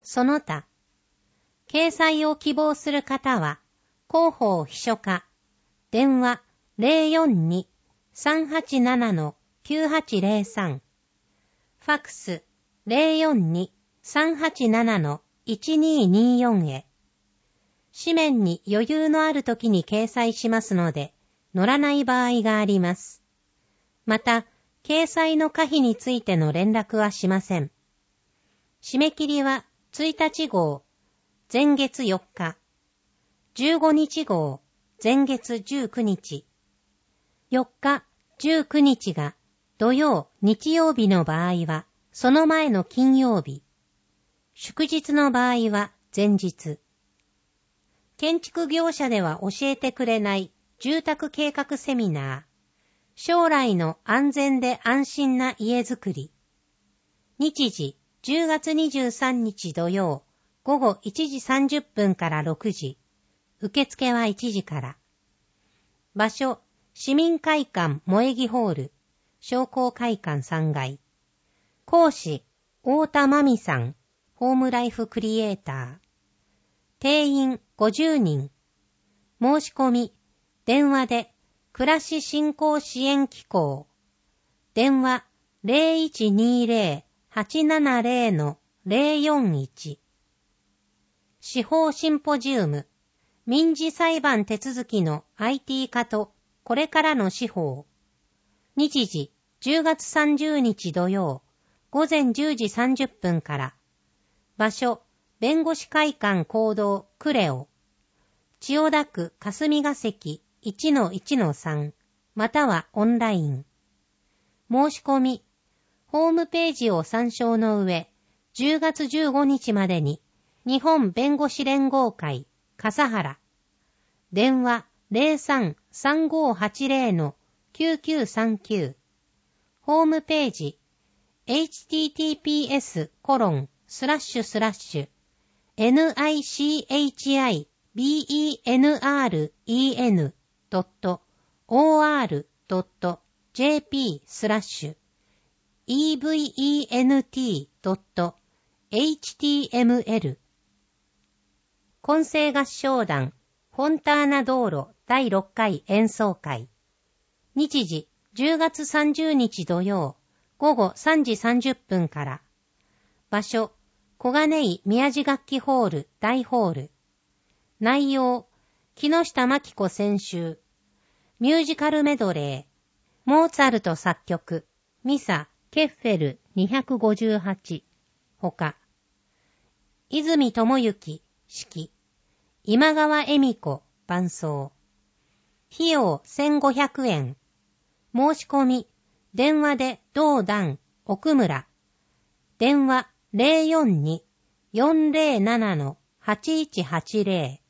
その他。掲載を希望する方は、広報秘書課、電話 042-387-9803、ファックス 042-387-1224 へ。紙面に余裕のある時に掲載しますので、載らない場合があります。また、掲載の可否についての連絡はしません。締め切りは1日号、前月4日、15日号、前月19日、4日、19日が土曜、日曜日の場合は、その前の金曜日、祝日の場合は前日。建築業者では教えてくれない住宅計画セミナー、将来の安全で安心な家づくり。日時、10月23日土曜、午後1時30分から6時。受付は1時から。場所、市民会館萌木ホール、商工会館3階。講師、太田真美さん、ホームライフクリエイター。定員50人。申し込み、電話で、暮らし振興支援機構。電話 0120-870-041。司法シンポジウム。民事裁判手続きの IT 化とこれからの司法。日時10月30日土曜午前10時30分から。場所弁護士会館講堂クレオ。千代田区霞が関 1-1-3 またはオンライン。申し込み。ホームページを参照の上、10月15日までに日本弁護士連合会笠原。電話 03-3580-9939。ホームページ https://nichibent.or.jp/event.html 混声合唱団フォンターナ道路第6回演奏会。日時10月30日土曜午後3時30分から。場所小金井宮地楽器ホール大ホール。内容木下真紀子選集。ミュージカルメドレー。モーツァルト作曲。ミサケッフェル258。ほか。泉智之指揮。今川恵美子伴奏。費用1500円。申し込み。電話で同段奥村。電話 042-407-8180